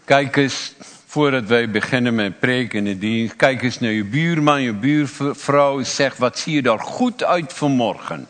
Kijk eens, voordat wij beginnen met preken in de dienst, kijk eens naar je buurman, je buurvrouw. Zeg, wat zie je daar goed uit vanmorgen?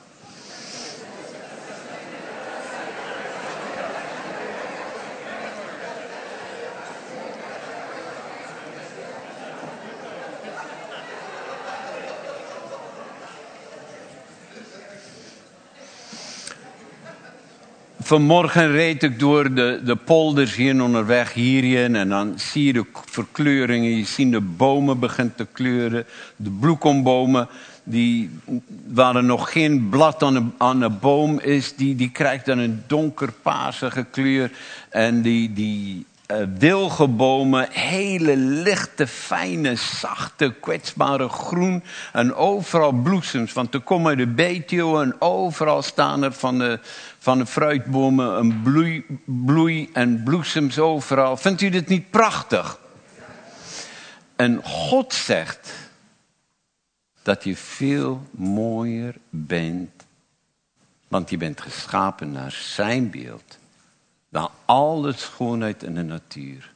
Vanmorgen reed ik door de polders hier onderweg hierheen en dan zie je de verkleuringen. Je ziet de bomen beginnen te kleuren. De bloekombomen, waar er nog geen blad aan de boom is, die krijgt dan een donkerpaarsige kleur. En die wilgenbomen, hele lichte, fijne, zachte, kwetsbare groen. En overal bloesems, want er komen uit de beetjo en overal staan er van de fruitbomen een bloei en bloesems overal. Vindt u dit niet prachtig? En God zegt dat je veel mooier bent, want je bent geschapen naar zijn beeld, dan al de schoonheid in de natuur.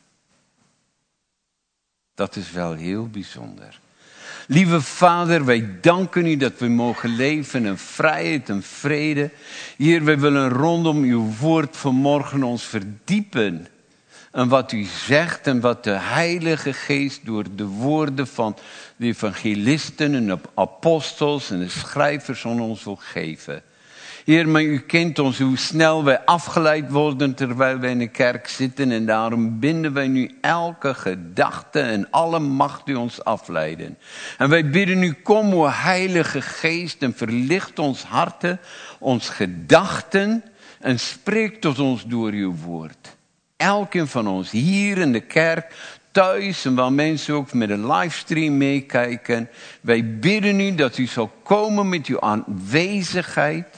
Dat is wel heel bijzonder. Lieve Vader, wij danken u dat we mogen leven in vrijheid en vrede. Heer, wij willen rondom uw woord vanmorgen ons verdiepen in wat u zegt en wat de Heilige Geest door de woorden van de evangelisten en de apostels en de schrijvers aan ons wil geven. Heer, maar u kent ons, hoe snel wij afgeleid worden terwijl wij in de kerk zitten. En daarom binden wij nu elke gedachte en alle macht die ons afleiden. En wij bidden u, kom o Heilige Geest en verlicht ons harten, ons gedachten. En spreek tot ons door uw woord. Elkeen van ons hier in de kerk, thuis en waar mensen ook met een livestream meekijken. Wij bidden u dat u zal komen met uw aanwezigheid.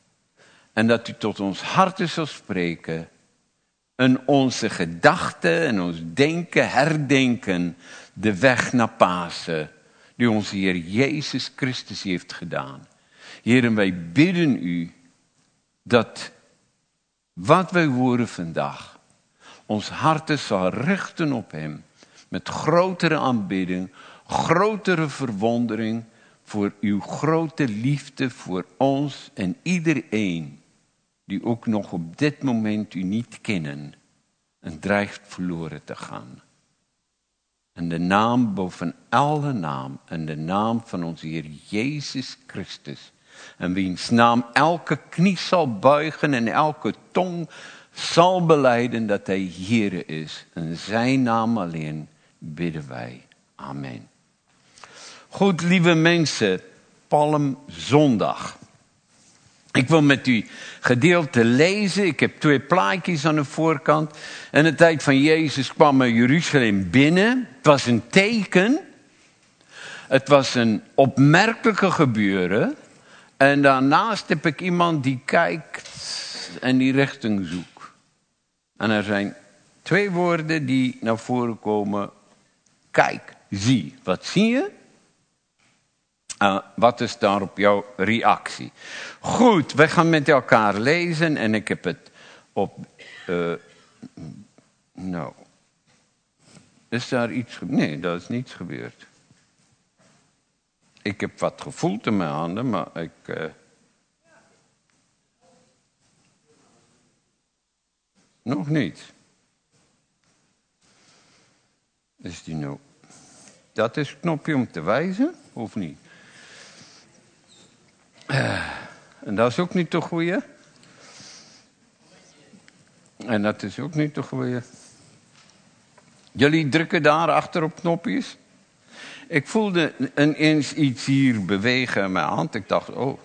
En dat u tot ons harten zal spreken. En onze gedachten en ons denken, herdenken. De weg naar Pasen. Die onze Heer Jezus Christus heeft gedaan. Heer, en wij bidden u. Dat wat wij horen vandaag. Ons harten zal richten op hem. Met grotere aanbidding. Grotere verwondering. Voor uw grote liefde voor ons en iedereen. Die ook nog op dit moment u niet kennen. En dreigt verloren te gaan. En de naam boven alle naam. En de naam van onze Heer Jezus Christus. En wiens naam elke knie zal buigen. En elke tong zal belijden dat hij Heere is. En zijn naam alleen bidden wij. Amen. Goed, lieve mensen. Palmzondag. Ik wil met u gedeelte lezen. Ik heb 2 plaatjes aan de voorkant. In de tijd van Jezus kwam er Jeruzalem binnen. Het was een teken. Het was een opmerkelijke gebeuren. En daarnaast heb ik iemand die kijkt en die richting zoekt. En er zijn 2 woorden die naar voren komen. Kijk, zie. Wat zie je? Wat is daarop jouw reactie? Goed, we gaan met elkaar lezen en ik heb het op... Is daar iets gebeurd? Nee, dat is niets gebeurd. Ik heb wat gevoeld in mijn handen, maar ik... Nog niet. Is die nou... Dat is het knopje om te wijzen, of niet? En dat is ook niet de goeie. En dat is ook niet de goeie. Jullie drukken daar achter op knopjes. Ik voelde ineens iets hier bewegen in mijn hand. Ik dacht, oh.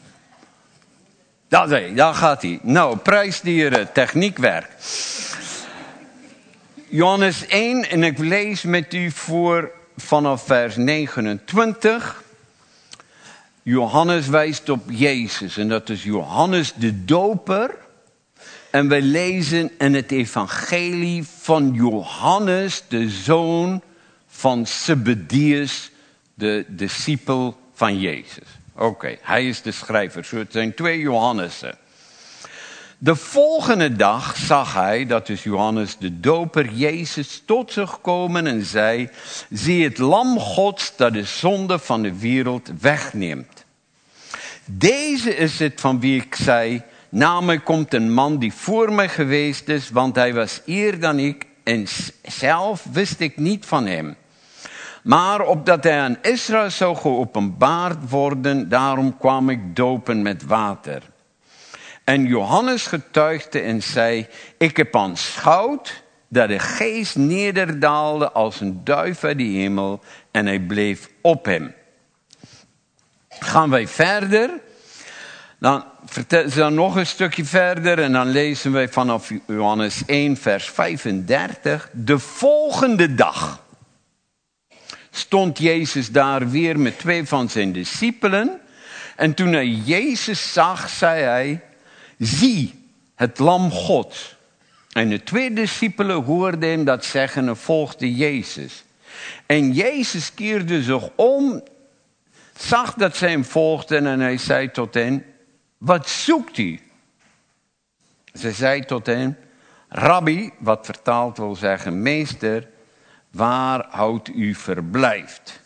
Daar gaat hij. Nou, prijs die er techniek werkt. Johannes 1 en ik lees met u voor vanaf vers 29... Johannes wijst op Jezus en dat is Johannes de Doper. En wij lezen in het evangelie van Johannes, de zoon van Zebedeus, de discipel van Jezus. Oké, hij is de schrijver. Het zijn 2 Johannessen. De volgende dag zag hij, dat is Johannes de Doper, Jezus tot zich komen en zei: zie het lam Gods dat de zonde van de wereld wegneemt. Deze is het van wie ik zei: na mij komt een man die voor mij geweest is, want hij was eer dan ik en zelf wist ik niet van hem. Maar opdat hij aan Israël zou geopenbaard worden, daarom kwam ik dopen met water. En Johannes getuigde en zei: ik heb aanschouwd dat de geest nederdaalde als een duif uit de hemel en hij bleef op hem. Gaan wij verder. Dan vertellen ze dan nog een stukje verder en dan lezen wij vanaf Johannes 1 vers 35. De volgende dag stond Jezus daar weer met 2 van zijn discipelen. En toen hij Jezus zag, zei hij: zie, het lam Gods. En de 2 discipelen hoorden hem dat zeggen en volgden Jezus. En Jezus keerde zich om, zag dat zij hem volgden en hij zei tot hen: wat zoekt u? Ze zei tot hen: Rabbi, wat vertaald wil zeggen meester, waar houdt u verblijft?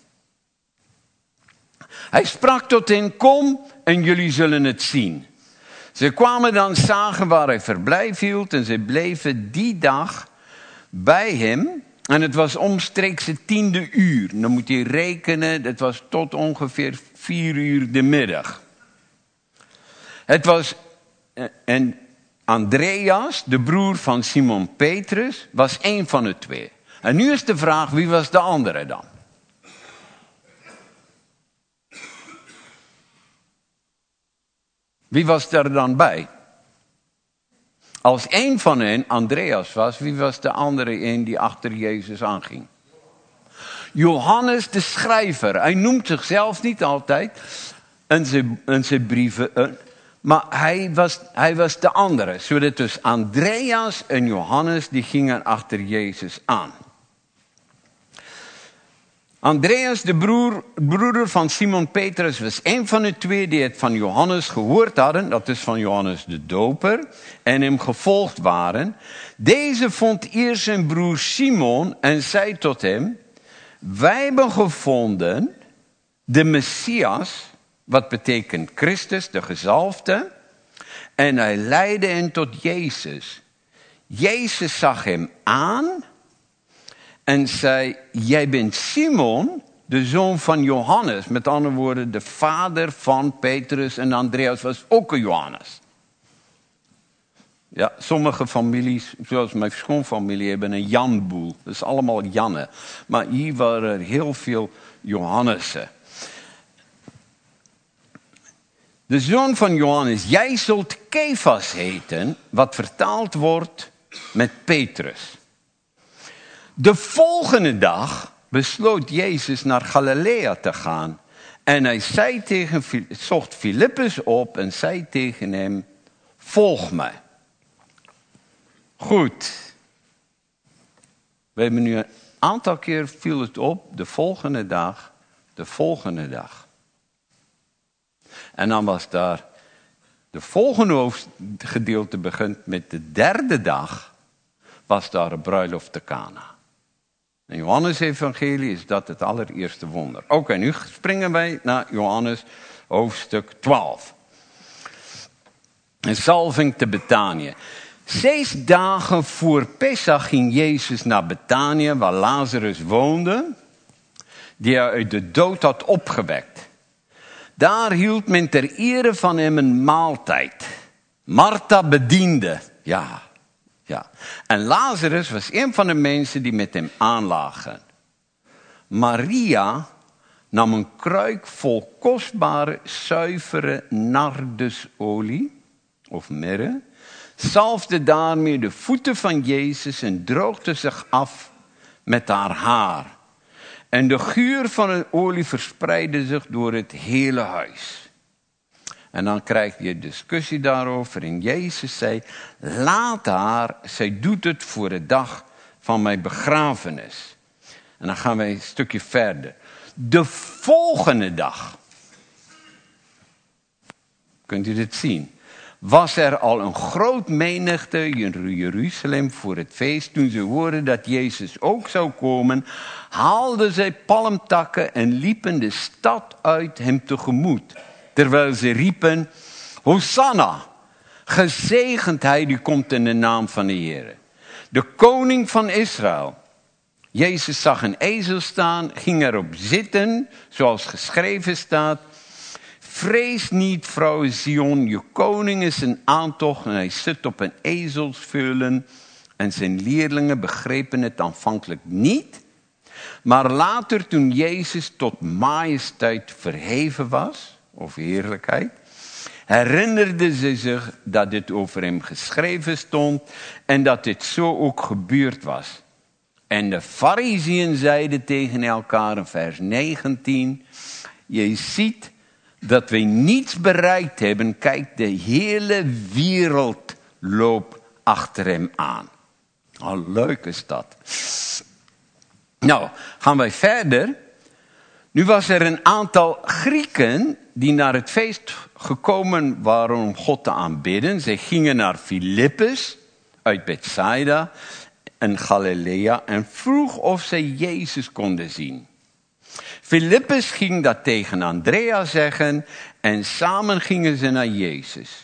Hij sprak tot hen: kom en jullie zullen het zien. Ze kwamen dan, zagen waar hij verblijf hield en ze bleven die dag bij hem. En het was omstreeks het 10e uur. Dan moet je rekenen, het was tot ongeveer 4 uur de middag. Het was, en Andreas, de broer van Simon Petrus, was één van de 2. En nu is de vraag, wie was de andere dan? Wie was er dan bij? Als één van hen Andreas was, wie was de andere een die achter Jezus aanging? Johannes de schrijver. Hij noemt zichzelf niet altijd in zijn brieven, maar hij was de andere. Zodat dus Andreas en Johannes die gingen achter Jezus aan. Andreas, de broeder van Simon Petrus, was een van de 2 die het van Johannes gehoord hadden. Dat is van Johannes de Doper. En hem gevolgd waren. Deze vond eerst zijn broer Simon en zei tot hem: wij hebben gevonden de Messias, wat betekent Christus, de gezalfde. En hij leidde hen tot Jezus. Jezus zag hem aan en zei: jij bent Simon, de zoon van Johannes. Met andere woorden, de vader van Petrus en Andreas was ook een Johannes. Ja, sommige families, zoals mijn schoonfamilie, hebben een Janboel. Dat is allemaal Janne. Maar hier waren er heel veel Johannessen. De zoon van Johannes: jij zult Kefas heten, wat vertaald wordt met Petrus. De volgende dag besloot Jezus naar Galilea te gaan. En hij zocht Filippus op en zei tegen hem: volg mij. Goed. We hebben nu een aantal keer viel het op, de volgende dag. En dan was daar, de volgende hoofdgedeelte begint met de 3e dag, was daar een bruiloft te Cana. In Johannes evangelie is dat het allereerste wonder. Oké, nu springen wij naar Johannes hoofdstuk 12. Een zalving te Betanië. 6 dagen voor Pesach ging Jezus naar Betanië, waar Lazarus woonde, die hij uit de dood had opgewekt. Daar hield men ter ere van hem een maaltijd. Martha bediende. Ja. En Lazarus was een van de mensen die met hem aanlagen. Maria nam een kruik vol kostbare, zuivere nardusolie, of mirre, zalfde daarmee de voeten van Jezus en droogde zich af met haar haar. En de geur van de olie verspreidde zich door het hele huis. En dan krijg je discussie daarover. En Jezus zei: laat haar, zij doet het voor de dag van mijn begrafenis. En dan gaan wij een stukje verder. De volgende dag. Kunt u dit zien? was er al een groot menigte in Jeruzalem voor het feest. Toen ze hoorden dat Jezus ook zou komen, haalden zij palmtakken en liepen de stad uit hem tegemoet. Terwijl ze riepen, Hosanna, gezegend hij die komt in de naam van de Heer, de koning van Israël. Jezus zag een ezel staan, ging erop zitten, zoals geschreven staat. Vrees niet, vrouw Zion, je koning is in aantocht en hij zit op een ezelsveulen. En zijn leerlingen begrepen het aanvankelijk niet. Maar later, toen Jezus tot majesteit verheven was, of heerlijkheid, herinnerden ze zich dat dit over hem geschreven stond en dat dit zo ook gebeurd was. En de Farizeeën zeiden tegen elkaar in vers 19, je ziet dat wij niets bereikt hebben. Kijk, de hele wereld loopt achter hem aan. Oh, leuk is dat. Nou, gaan wij verder. Nu was er een aantal Grieken die naar het feest gekomen waren om God te aanbidden. Zij gingen naar Filippus uit Bethsaida in Galilea en vroeg of zij Jezus konden zien. Filippus ging dat tegen Andrea zeggen en samen gingen ze naar Jezus.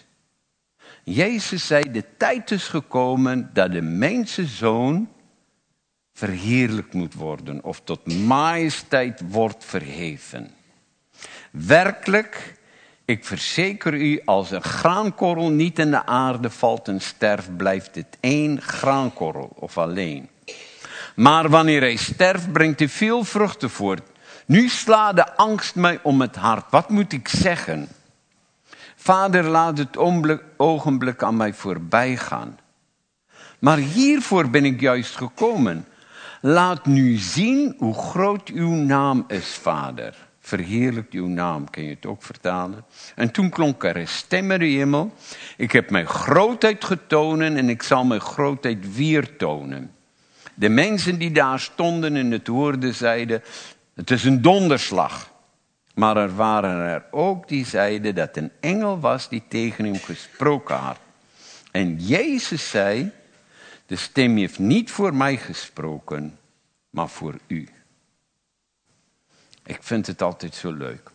Jezus zei, de tijd is gekomen dat de mensenzoon verheerlijkt moet worden of tot majesteit wordt verheven. Werkelijk, ik verzeker u, als een graankorrel niet in de aarde valt en sterft, blijft het één graankorrel of alleen. Maar wanneer hij sterft, brengt hij veel vruchten voort. Nu slaat de angst mij om het hart. Wat moet ik zeggen? Vader, laat het ogenblik aan mij voorbij gaan. Maar hiervoor ben ik juist gekomen. Laat nu zien hoe groot uw naam is, Vader. Verheerlijkt uw naam, kun je het ook vertalen. En toen klonk er een stem in de hemel. Ik heb mijn grootheid getonen en ik zal mijn grootheid weer tonen. De mensen die daar stonden en het hoorden zeiden, het is een donderslag. Maar er waren er ook die zeiden dat een engel was die tegen hem gesproken had. En Jezus zei, de stem heeft niet voor mij gesproken, maar voor u. Ik vind het altijd zo leuk.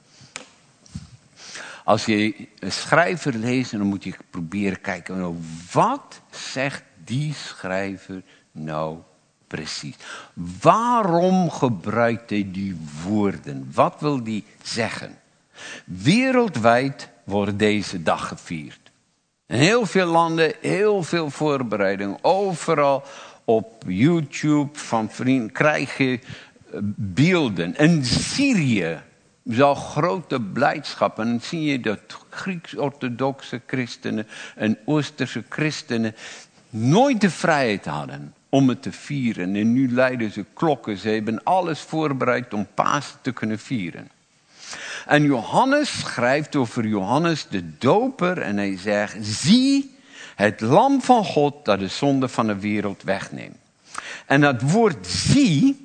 Als je een schrijver leest, dan moet je proberen kijken, nou, wat zegt die schrijver nou precies? Waarom gebruikt hij die woorden? Wat wil die zeggen? Wereldwijd wordt deze dag gevierd. In heel veel landen, heel veel voorbereiding. Overal op YouTube van vrienden krijg je beelden. In Syrië zal grote blijdschap. En dan zie je dat Grieks-orthodoxe christenen en Oosterse christenen nooit de vrijheid hadden om het te vieren. En nu leiden ze klokken. Ze hebben alles voorbereid om Pasen te kunnen vieren. En Johannes schrijft over Johannes de Doper en hij zegt, zie het lam van God dat de zonde van de wereld wegneemt. En dat woord zie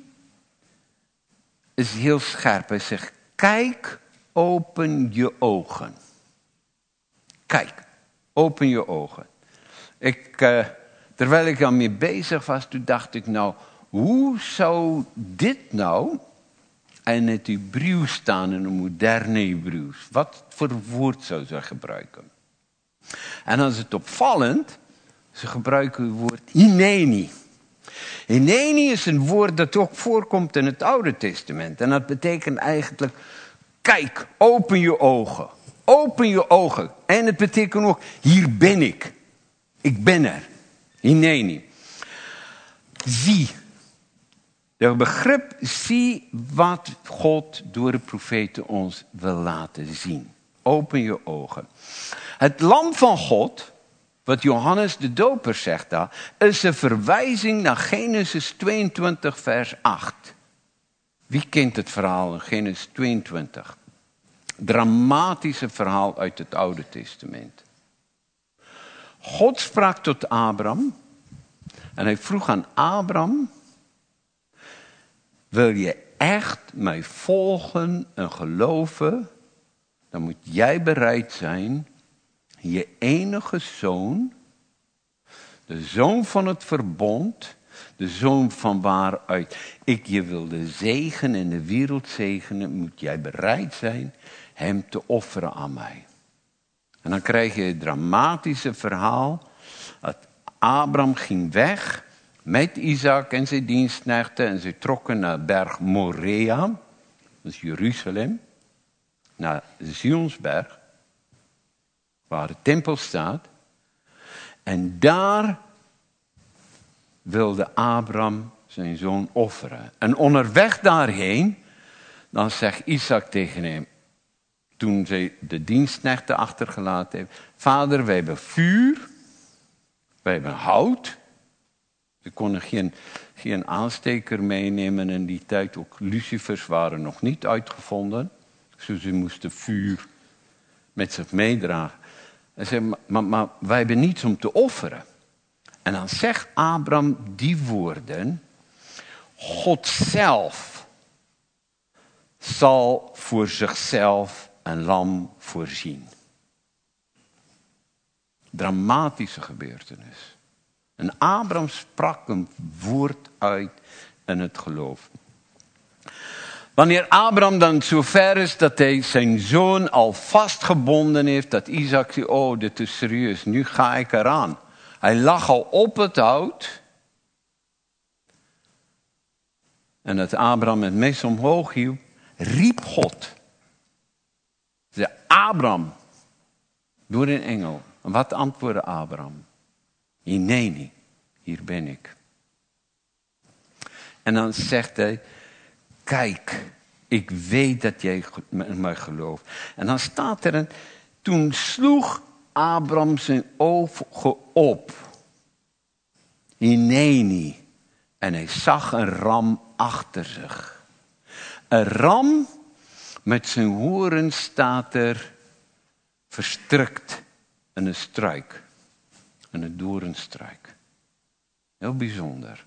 is heel scherp. Hij zegt, kijk, open je ogen. Kijk, open je ogen. Terwijl ik aan mee bezig was, toen dacht ik nou, hoe zou dit nou in het Hebreeuws staan, in een moderne Hebreeuws? Wat voor woord zou ze gebruiken? En dan is het opvallend, ze gebruiken het woord hineni. Hineni is een woord dat ook voorkomt in het Oude Testament. En dat betekent eigenlijk, kijk, open je ogen. Open je ogen. En het betekent ook, hier ben ik. Ik ben er. Hineni. Zie. Het begrip zie wat God door de profeten ons wil laten zien. Open je ogen. Het lam van God, wat Johannes de Doper zegt daar, is een verwijzing naar Genesis 22 vers 8. Wie kent het verhaal in Genesis 22? Dramatische verhaal uit het Oude Testament. God sprak tot Abraham en hij vroeg aan Abraham, wil je echt mij volgen en geloven, dan moet jij bereid zijn je enige zoon, de zoon van het verbond, de zoon van waaruit ik je wilde zegenen en de wereld zegenen, moet jij bereid zijn hem te offeren aan mij. En dan krijg je het dramatische verhaal dat Abraham ging weg met Isaac en zijn dienstknechten en ze trokken naar berg Moria, dat is Jeruzalem, naar Zionsberg, waar de tempel staat. En daar wilde Abraham zijn zoon offeren. En onderweg daarheen, dan zegt Isaac tegen hem, toen zij de dienstknechten achtergelaten heeft, vader, wij hebben vuur, wij hebben hout. Ze konden geen aansteker meenemen in die tijd. Ook lucifers waren nog niet uitgevonden. Dus ze moesten vuur met zich meedragen. En zei, maar wij hebben niets om te offeren. En dan zegt Abraham die woorden. God zelf zal voor zichzelf een lam voorzien. Dramatische gebeurtenis. En Abraham sprak een woord uit in het geloof. Wanneer Abraham dan zover is dat hij zijn zoon al vastgebonden heeft, dat Isaac zegt, oh, dit is serieus, nu ga ik eraan. Hij lag al op het hout. En dat Abraham het mes omhoog hield, riep God. Zei Abraham, door een engel. En wat antwoordde Abraham? Nee, hier ben ik. En dan zegt hij, kijk, ik weet dat jij mij gelooft. En dan staat er toen sloeg Abraham zijn ogen op. Nee. En hij zag een ram achter zich. Een ram met zijn horen staat er verstrikt in een struik. In een doornstruik. Heel bijzonder.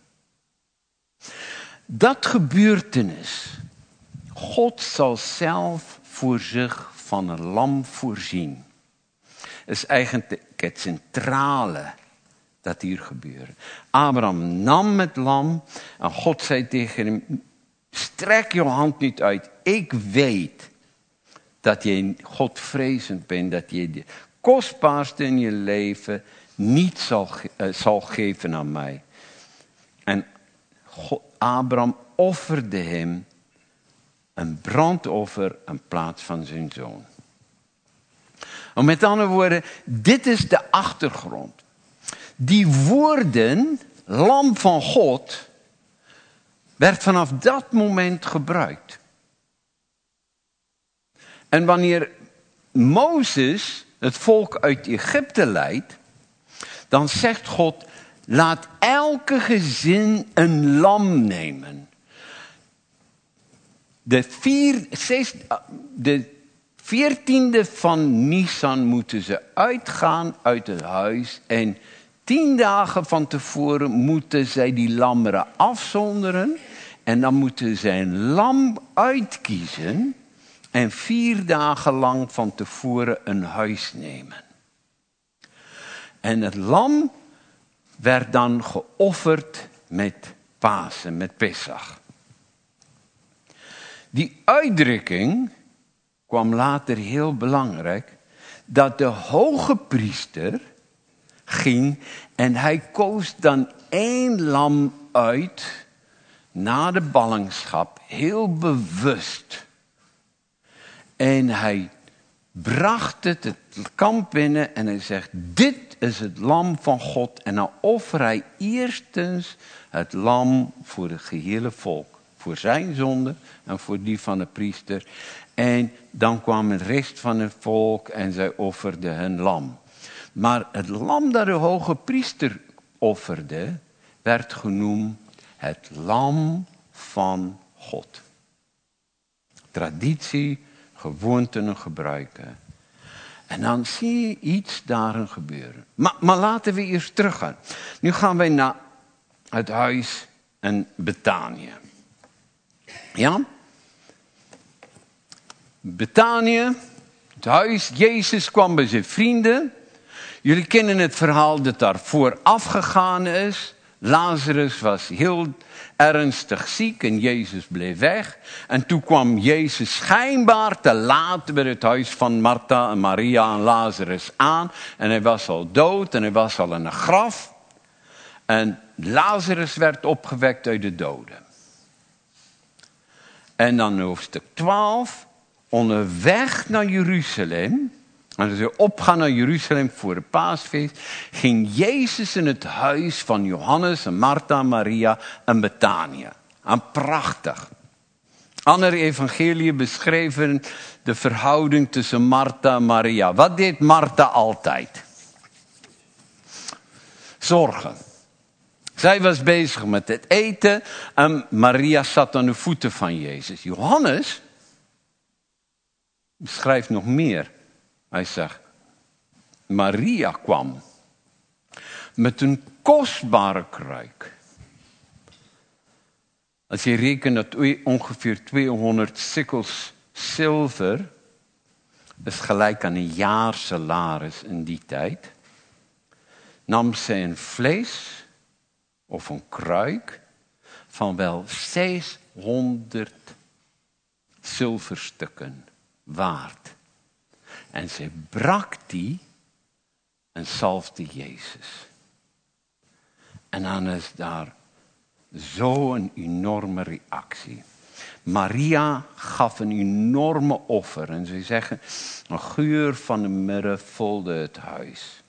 Dat gebeurtenis. God zal zelf voor zich van een lam voorzien. Is eigenlijk het centrale dat hier gebeurde. Abraham nam het lam en God zei tegen hem, strek je hand niet uit. Ik weet dat je Godvrezend bent, dat je de kostbaarste in je leven niet zal geven aan mij. En Abraham offerde hem een brandoffer in plaats van zijn zoon. En met andere woorden, dit is de achtergrond. Die woorden, lam van God, werd vanaf dat moment gebruikt. En wanneer Mozes het volk uit Egypte leidt, dan zegt God, laat elke gezin een lam nemen. De 14e van Nisan moeten ze uitgaan uit het huis. En 10 dagen van tevoren moeten zij die lammeren afzonderen. En dan moeten zij een lam uitkiezen. En 4 dagen lang van tevoren een huis nemen. En het lam werd dan geofferd met Pasen, met Pesach. Die uitdrukking kwam later heel belangrijk, dat de hoge priester ging en hij koos dan 1 lam uit na de ballingschap, heel bewust. En hij bracht het kamp binnen en hij zegt, dit is het lam van God. En dan offerde hij eerstens het lam voor het gehele volk. Voor zijn zonde en voor die van de priester. En dan kwam de rest van het volk en zij offerden hun lam. Maar het lam dat de hoge priester offerde, werd genoemd het lam van God. Traditie, gewoonten en gebruiken. En dan zie je iets daarin gebeuren. Maar laten we eerst teruggaan. Nu gaan wij naar het huis in Betanië. Ja? Betanië, het huis. Jezus kwam bij zijn vrienden. Jullie kennen het verhaal dat daar vooraf gegaan is. Lazarus was heel ernstig ziek en Jezus bleef weg. En toen kwam Jezus schijnbaar te laat bij het huis van Martha en Maria en Lazarus aan. En hij was al dood en hij was al in een graf. En Lazarus werd opgewekt uit de doden. En dan hoofdstuk 12, onderweg naar Jeruzalem. En als ze opgaan naar Jeruzalem voor het paasfeest, ging Jezus in het huis van Johannes en Martha en Maria en Betania. En prachtig. Andere evangeliën beschreven de verhouding tussen Martha en Maria. Wat deed Martha altijd? Zorgen. Zij was bezig met het eten en Maria zat aan de voeten van Jezus. Johannes beschrijft nog meer. Hij zegt, Maria kwam met een kostbare kruik. Als je rekent dat ongeveer 200 sikkels zilver is gelijk aan een jaar salaris in die tijd, nam zij een vlees of een kruik van wel 600 zilverstukken waard. En zij brak die en zalfde Jezus. En dan is daar zo'n enorme reactie. Maria gaf een enorme offer. En ze zeggen, een geur van de mirre vulde het huis.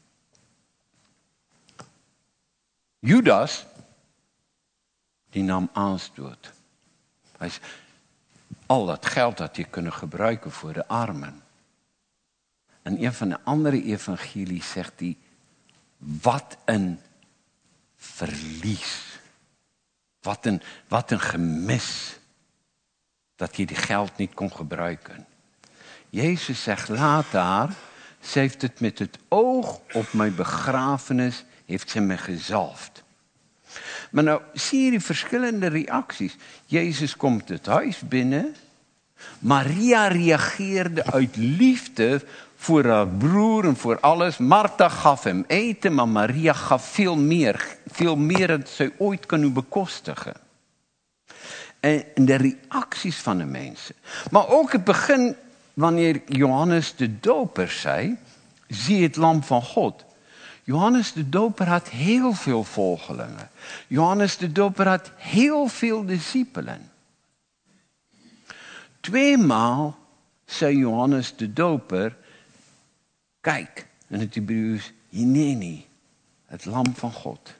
Judas, die nam aanstoot. Hij zei, al dat geld had je kunnen gebruiken voor de armen. En een van de andere evangelies zegt hij, wat een verlies. Wat een gemis. Dat je die geld niet kon gebruiken. Jezus zegt, laat haar. Ze heeft het met het oog op mijn begrafenis, heeft ze me gezalfd. Maar nou zie je die verschillende reacties. Jezus komt het huis binnen. Maria reageerde uit liefde voor haar broer en voor alles. Martha gaf hem eten, maar Maria gaf veel meer. Veel meer dan zij ooit kon bekostigen. En de reacties van de mensen. Maar ook het begin, wanneer Johannes de Doper zei, zie het lam van God. Johannes de Doper had heel veel volgelingen. Johannes de Doper had heel veel discipelen. 2 maal zei Johannes de Doper, kijk, in het Hebreeuws, Hineni, het lam van God.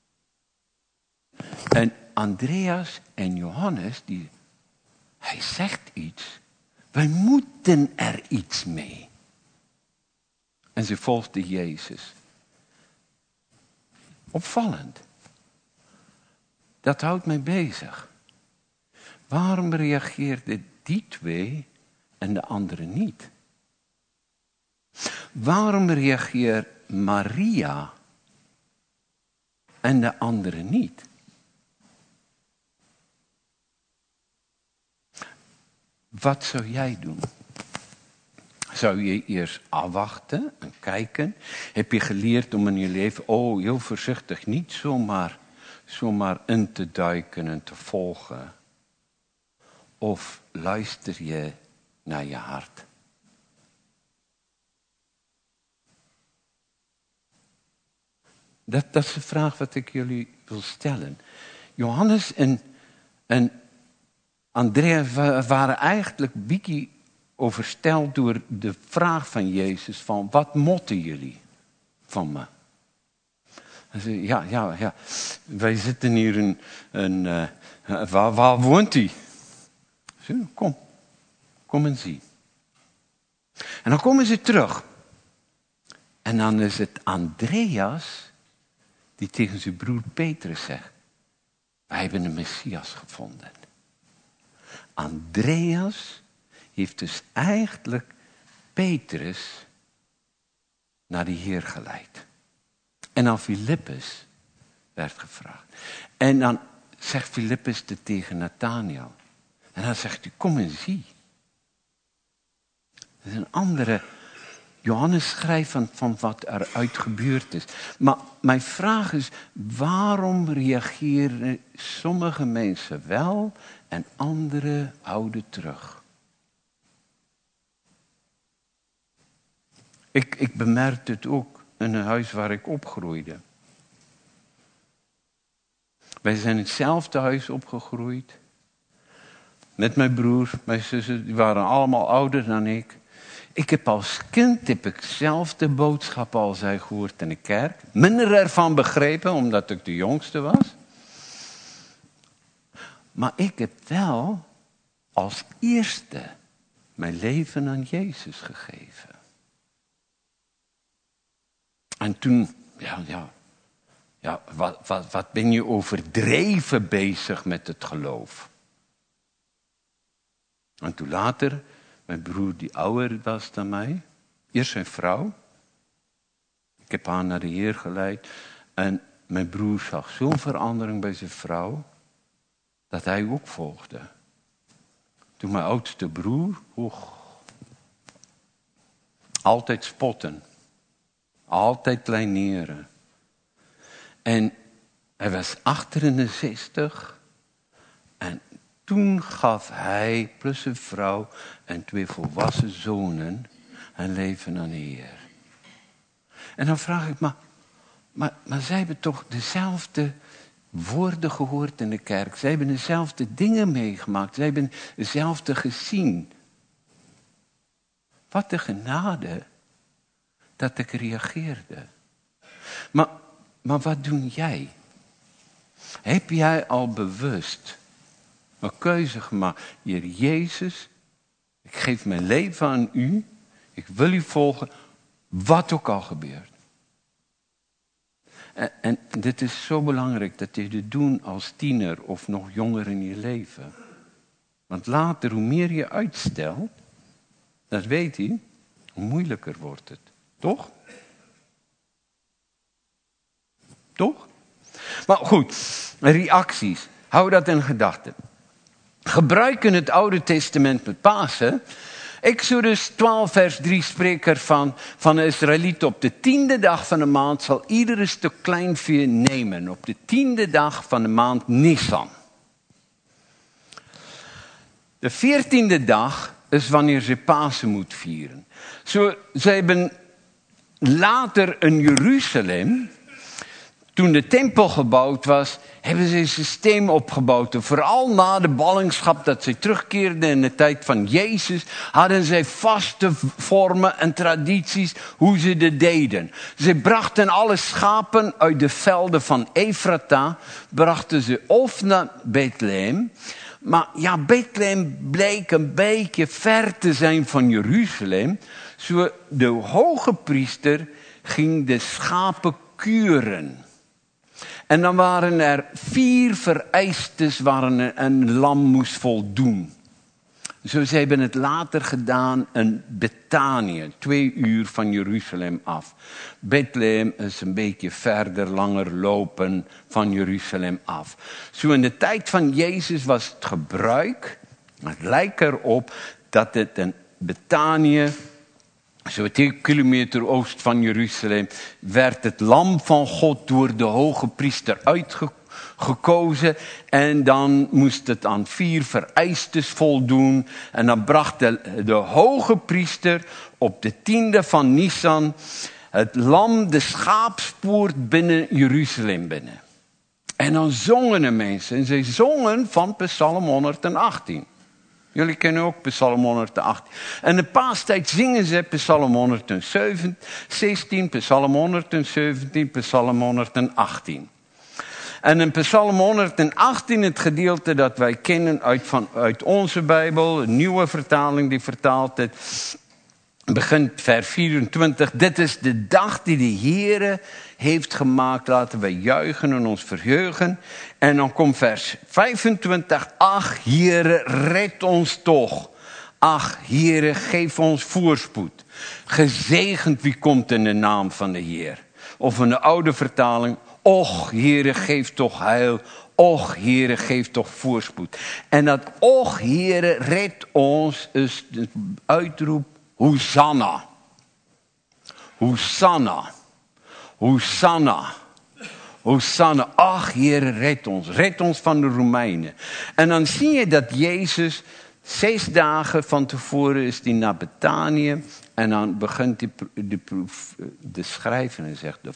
En Andreas en Johannes, hij zegt iets, wij moeten er iets mee. En ze volgden Jezus. Opvallend. Dat houdt mij bezig. Waarom reageerden die 2 en de andere niet? Waarom reageert Maria en de andere niet? Wat zou jij doen? Zou je eerst afwachten en kijken? Heb je geleerd om in je leven, heel voorzichtig, niet zomaar in te duiken en te volgen? Of luister je naar je hart? Dat is de vraag wat ik jullie wil stellen. Johannes en Andreas waren eigenlijk een beetje overstelpt door de vraag van Jezus van, wat motten jullie van me? Hij zei, ja, wij zitten hier waar woont hij? Zei, kom en zie. En dan komen ze terug. En dan is het Andreas die tegen zijn broer Petrus zegt, wij hebben de Messias gevonden. Andreas heeft dus eigenlijk Petrus naar de Heer geleid. En dan Filippus werd gevraagd. En dan zegt Filippus tegen Nathanael. En dan zegt hij, kom en zie. Dat is een andere Johannes schrijft van wat eruit gebeurd is. Maar mijn vraag is, waarom reageren sommige mensen wel en anderen houden terug? Ik bemerkte het ook in een huis waar ik opgroeide. Wij zijn in hetzelfde huis opgegroeid. Met mijn broer, mijn zussen, die waren allemaal ouder dan ik. Ik heb als kind zelf de boodschap al gehoord in de kerk. Minder ervan begrepen, omdat ik de jongste was. Maar ik heb wel als eerste mijn leven aan Jezus gegeven. En toen, wat ben je overdreven bezig met het geloof? En toen later, mijn broer die ouder was dan mij, eerst zijn vrouw. Ik heb haar naar de Heer geleid. En mijn broer zag zo'n verandering bij zijn vrouw, dat hij ook volgde. Toen mijn oudste broer, altijd spotten. Altijd kleineren. En hij was 68. En toen gaf hij, plus zijn vrouw en 2 volwassen zonen, een leven aan de Heer. En dan vraag ik me, maar zij hebben toch dezelfde woorden gehoord in de kerk. Zij hebben dezelfde dingen meegemaakt. Zij hebben dezelfde gezien. Wat een genade dat ik reageerde. Maar wat doe jij? Heb jij al bewust een keuze gemaakt? Heer Jezus, ik geef mijn leven aan u. Ik wil u volgen, wat ook al gebeurt. En dit is zo belangrijk dat je dit doet als tiener of nog jonger in je leven. Want later, hoe meer je uitstelt, dat weet u, hoe moeilijker wordt het. Toch? Toch? Maar goed, reacties. Hou dat in gedachten. Gebruik in het Oude Testament met Pasen. Exodus 12 vers 3 spreekt ervan van de Israëlieten. Op de 10e dag van de maand zal ieder een stuk kleinvee nemen. Op de 10e dag van de maand Nisan. De 14e dag is wanneer ze Pasen moet vieren. Ze hebben later in Jeruzalem, toen de tempel gebouwd was, hebben ze een systeem opgebouwd. En vooral na de ballingschap dat ze terugkeerden in de tijd van Jezus, hadden zij vaste vormen en tradities hoe ze dit deden. Ze brachten alle schapen uit de velden van Efrata, brachten ze of naar Bethlehem. Maar ja, Bethlehem bleek een beetje ver te zijn van Jeruzalem. Zo de hoge priester ging de schapen kuren. En dan waren er 4 vereistes waar een lam moest voldoen. Zo ze hebben het later gedaan in Betanië, 2 uur van Jeruzalem af. Bethlehem is een beetje verder, langer lopen van Jeruzalem af. Zo in de tijd van Jezus was het gebruik, het lijkt erop dat het in Betanië, zo 10 kilometer oost van Jeruzalem, werd het lam van God door de hoge priester uitgekozen. En dan moest het aan 4 vereistes voldoen. En dan bracht de hoge priester op de 10e van Nisan het lam de schaapspoort binnen Jeruzalem binnen. En dan zongen de mensen. En ze zongen van Psalm 118. Jullie kennen ook Psalm 118. En de paastijd zingen ze Psalm 116, Psalm 117, Psalm 118. En in Psalm 118, het gedeelte dat wij kennen uit onze Bijbel, een nieuwe vertaling die vertaalt het, begint vers 24. Dit is de dag die de Heere heeft gemaakt. Laten wij juichen en ons verheugen. En dan komt vers 25. Ach, Heere, red ons toch. Ach, Heere, geef ons voorspoed. Gezegend wie komt in de naam van de Heer. Of in de oude vertaling. Och, Heere, geef toch heil. Och, Heere, geef toch voorspoed. En dat och, Heere, red ons is de uitroep Hosanna. Hosanna, Hosanna, Hosanna. Ach, Heer, red ons van de Romeinen. En dan zie je dat Jezus 6 dagen van tevoren is die naar Betanië. En dan begint de schrijver en zegt, de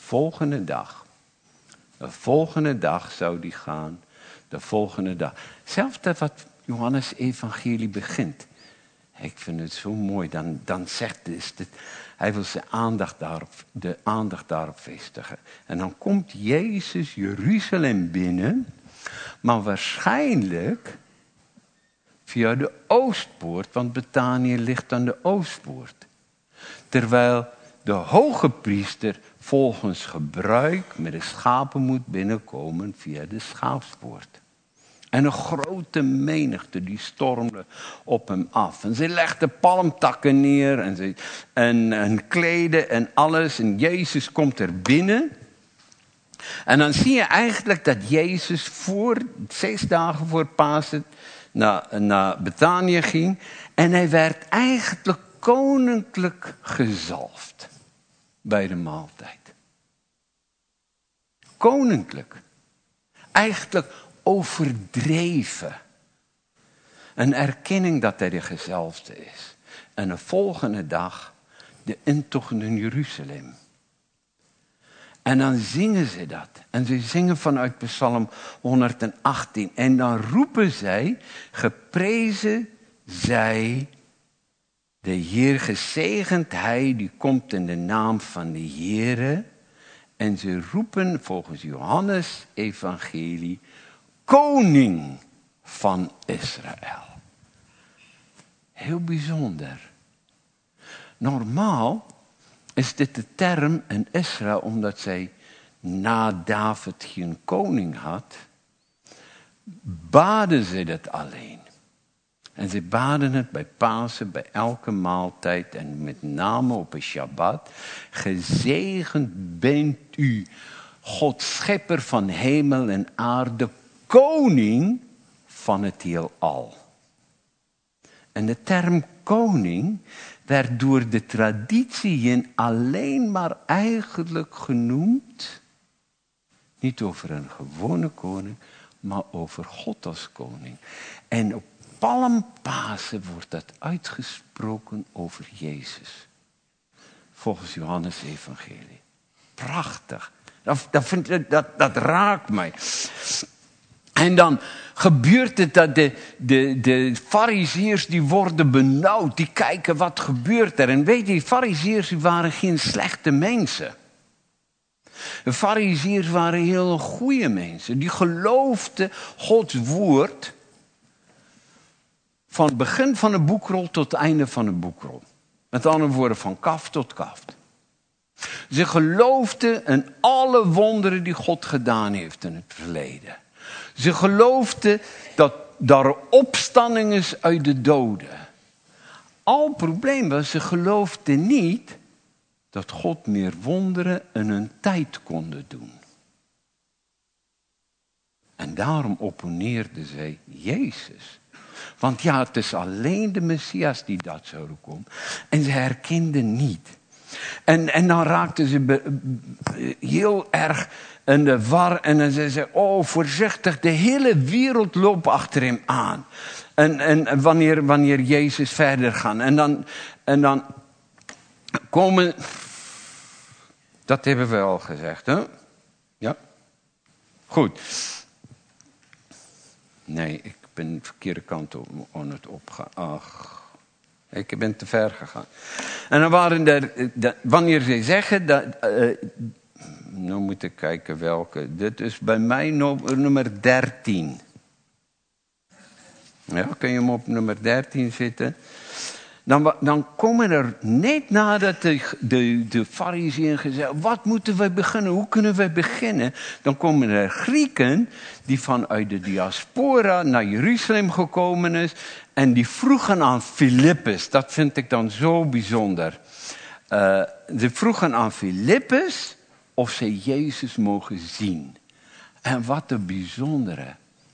volgende dag zou die gaan. De volgende dag. Hetzelfde wat Johannes evangelie begint. Ik vind het zo mooi. Dan zegt hij wil zijn aandacht daarop vestigen. En dan komt Jezus Jeruzalem binnen. Maar waarschijnlijk via de oostpoort. Want Betanië ligt aan de oostpoort. Terwijl de hoge priester volgens gebruik met de schapen moet binnenkomen via de schaapspoort. En een grote menigte die stormde op hem af. En ze legden palmtakken neer en kleden en alles. En Jezus komt er binnen. En dan zie je eigenlijk dat Jezus 6 dagen voor Pasen naar Betanië ging. En hij werd eigenlijk koninklijk gezalfd bij de maaltijd. Koninklijk. Eigenlijk overdreven. Een erkenning dat hij de gezalfde is. En de volgende dag de intocht in Jeruzalem. En dan zingen ze dat. En ze zingen vanuit Psalm 118. En dan roepen zij, geprezen zij de Heer, gezegend hij die komt in de naam van de Heere. En ze roepen volgens Johannes evangelie, koning van Israël. Heel bijzonder. Normaal is dit de term in Israël, omdat zij na David geen koning had, baden ze dat alleen. En ze baden het bij Pasen, bij elke maaltijd en met name op een Shabbat. Gezegend bent u, God schepper van hemel en aarde, koning van het heelal. En de term koning werd door de traditie alleen maar eigenlijk genoemd, niet over een gewone koning, maar over God als koning. En op Palmpasen wordt dat uitgesproken over Jezus. Volgens Johannes evangelie. Prachtig. Dat raakt mij. En dan gebeurt het dat de farizeeërs die worden benauwd. Die kijken wat gebeurt er. En weet je, die farizeeërs waren geen slechte mensen. De farizeeërs waren heel goede mensen. Die geloofden Gods woord. Van het begin van de boekrol tot het einde van de boekrol. Met andere woorden, van kaf tot kaf. Ze geloofden in alle wonderen die God gedaan heeft in het verleden. Ze geloofden dat daar opstanding is uit de doden. Al het probleem was, ze geloofden niet dat God meer wonderen in hun tijd kon doen. En daarom opponeerden zij Jezus. Want ja, het is alleen de Messias die dat zou komen. En ze herkenden niet. En dan raakten ze heel erg in de war. En dan zeiden ze, oh voorzichtig, de hele wereld loopt achter hem aan. En wanneer Jezus verder gaat. En dan komen, dat hebben we al gezegd, hè? Ja? Goed. Nee, ik ben de verkeerde kant op het opgaan. Ach, ik ben te ver gegaan. En dan waren wanneer ze zeggen, nou moet ik kijken welke. Dit is bij mij nummer 13. Ja, kun je hem op nummer 13 zitten? Dan komen er, net nadat de farizeeën gezegd, wat moeten we beginnen, hoe kunnen we beginnen? Dan komen er Grieken die vanuit de diaspora naar Jeruzalem gekomen is. En die vroegen aan Filippus, dat vind ik dan zo bijzonder. Ze vroegen aan Filippus of ze Jezus mogen zien. En wat een bijzondere.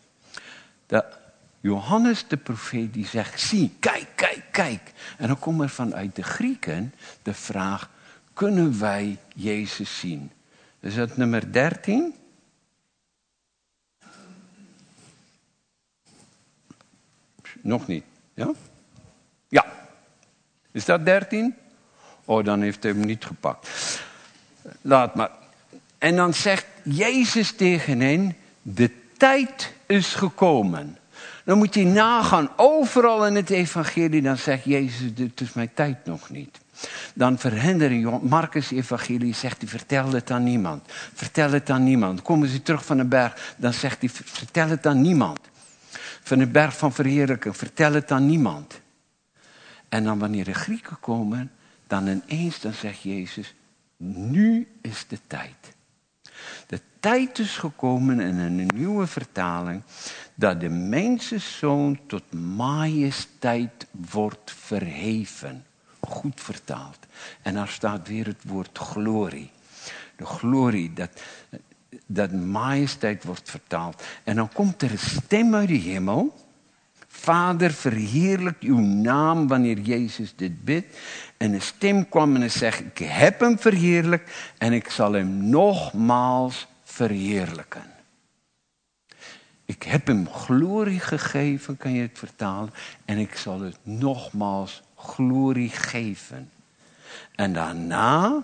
Johannes de profeet die zegt, zie, kijk. En dan komt er vanuit de Grieken de vraag, kunnen wij Jezus zien. Is dat nummer 13? Nog niet, ja? Ja. Is dat 13? Oh, dan heeft hij hem niet gepakt. Laat maar. En dan zegt Jezus tegen hen, de tijd is gekomen. Dan moet je nagaan, overal in het evangelie, dan zegt Jezus, het is mijn tijd nog niet. Dan verhinderen Marcus evangelie, zegt hij, vertel het aan niemand. Vertel het aan niemand. Komen ze terug van de berg, dan zegt hij, vertel het aan niemand. Van de berg van verheerlijking, vertel het aan niemand. En dan wanneer de Grieken komen, dan ineens dan zegt Jezus, nu is de tijd. De tijd is gekomen in een nieuwe vertaling, dat de mensenzoon tot majesteit wordt verheven. Goed vertaald. En daar staat weer het woord glorie. De glorie, dat majesteit wordt vertaald. En dan komt er een stem uit de hemel. Vader, verheerlijk uw naam wanneer Jezus dit bidt. En een stem kwam en zegt, ik heb hem verheerlijkt en ik zal hem nogmaals verheerlijken. Ik heb hem glorie gegeven, kan je het vertalen. En ik zal het nogmaals glorie geven. En daarna,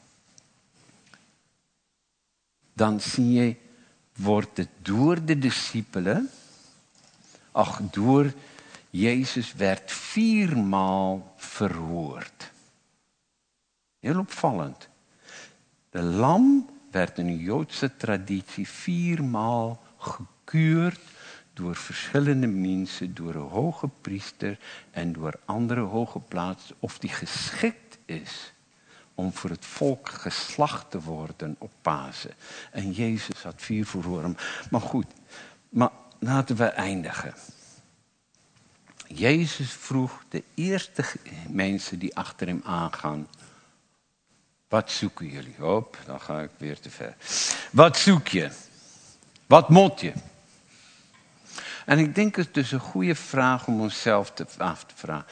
dan zie je, wordt het door de discipelen, door Jezus werd 4 maal verhoord. Heel opvallend. De lam werd in de Joodse traditie 4 maal gekuurd door verschillende mensen, door een hoge priester en door andere hoge plaatsen, of die geschikt is om voor het volk geslacht te worden op Pasen. En Jezus had 4 verhoren. Maar goed, laten we eindigen. Jezus vroeg de eerste mensen die achter hem aangaan, wat zoeken jullie? Hop, dan ga ik weer te ver. Wat zoek je? Wat moet je? En ik denk het is een goede vraag om onszelf af te vragen.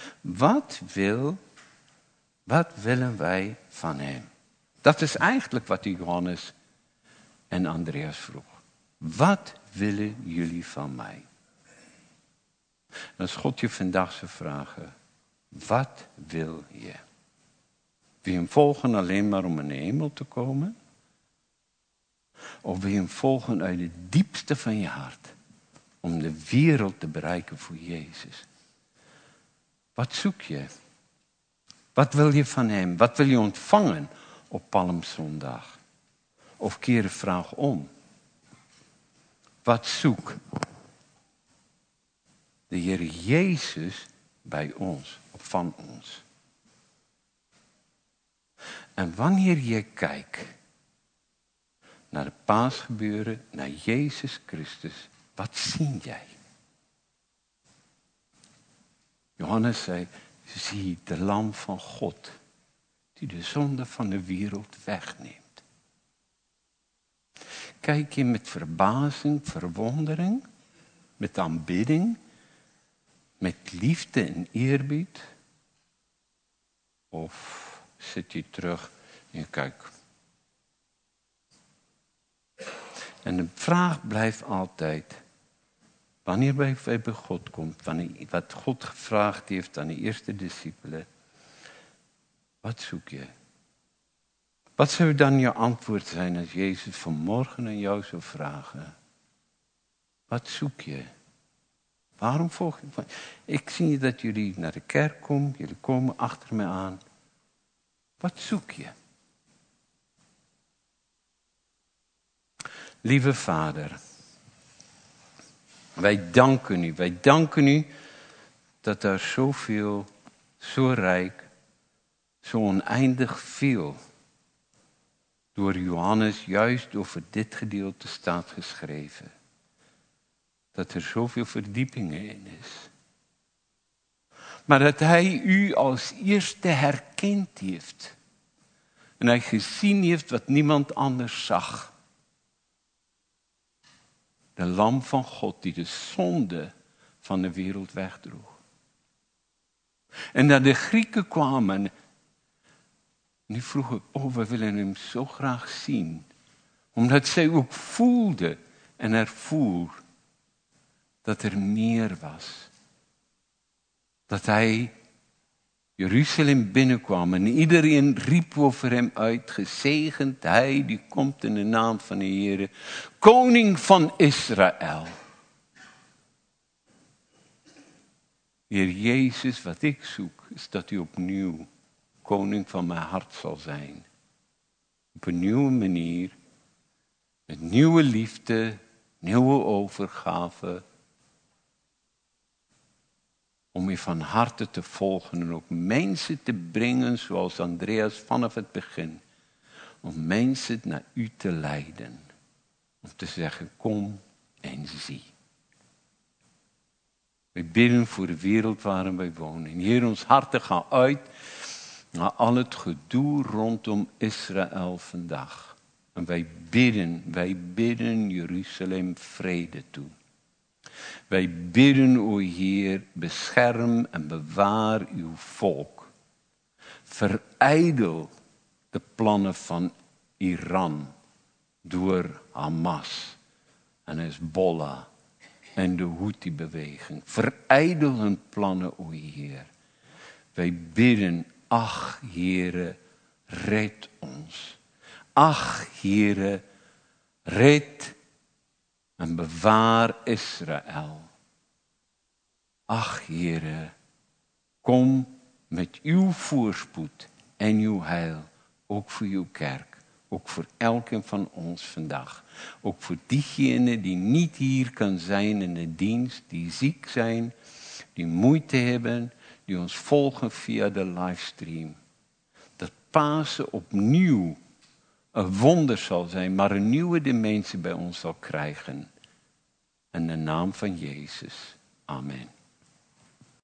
Wat willen wij van hem? Dat is eigenlijk wat Johannes en Andreas vroeg. Wat willen jullie van mij? En als God je vandaag zou vragen, wat wil je? Wil je hem volgen alleen maar om in de hemel te komen? Of wil je hem volgen uit het diepste van je hart? Om de wereld te bereiken voor Jezus. Wat zoek je? Wat wil je van hem? Wat wil je ontvangen op Palmzondag? Of keer de vraag om. Wat zoek de Heer Jezus bij ons, of van ons? En wanneer je kijkt naar de paasgebeuren, naar Jezus Christus, wat zie jij? Johannes zei, zie de lam van God, die de zonde van de wereld wegneemt. Kijk je met verbazing, verwondering, met aanbidding, met liefde en eerbied? Of zit je terug en je kijkt? En de vraag blijft altijd, wanneer wij bij God komt, wat God gevraagd heeft aan de eerste discipelen, wat zoek je? Wat zou dan je antwoord zijn als Jezus vanmorgen aan jou zou vragen? Wat zoek je? Waarom volg je? Ik zie dat jullie naar de kerk komen, jullie komen achter me aan. Wat zoek je? Lieve Vader, wij danken u dat er zoveel, zo rijk, zo oneindig veel door Johannes juist over dit gedeelte staat geschreven. Dat er zoveel verdiepingen in is. Maar dat hij u als eerste herkend heeft. En hij gezien heeft wat niemand anders zag. De lam van God die de zonde van de wereld wegdroeg. En dat de Grieken kwamen Nu vroeg ik, we willen hem zo graag zien. Omdat zij ook voelde en ervoer dat er meer was. Dat hij Jeruzalem binnenkwam en iedereen riep over hem uit, gezegend hij die komt in de naam van de Heere, koning van Israël. Heer Jezus, wat ik zoek, is dat u opnieuw koning van mijn hart zal zijn. Op een nieuwe manier, met nieuwe liefde, nieuwe overgave. Om u van harte te volgen en ook mensen te brengen zoals Andreas vanaf het begin. Om mensen naar u te leiden. Om te zeggen, kom en zie. Wij bidden voor de wereld waarin wij wonen. En Heer, ons harten gaan uit naar al het gedoe rondom Israël vandaag. En wij bidden Jeruzalem vrede toe. Wij bidden, o Heer, bescherm en bewaar uw volk. Verijdel de plannen van Iran door Hamas en Hezbollah en de Houthi-beweging. Verijdel hun plannen, o Heer. Wij bidden, ach Heere, red ons. Ach Heere, red en bewaar Israël. Ach Heere, kom met uw voorspoed en uw heil, ook voor uw kerk, ook voor elkeen van ons vandaag. Ook voor diegenen die niet hier kan zijn in de dienst, die ziek zijn, die moeite hebben, die ons volgen via de livestream. Dat Pasen opnieuw een wonder zal zijn, maar een nieuwe dimensie bij ons zal krijgen. In de naam van Jezus. Amen.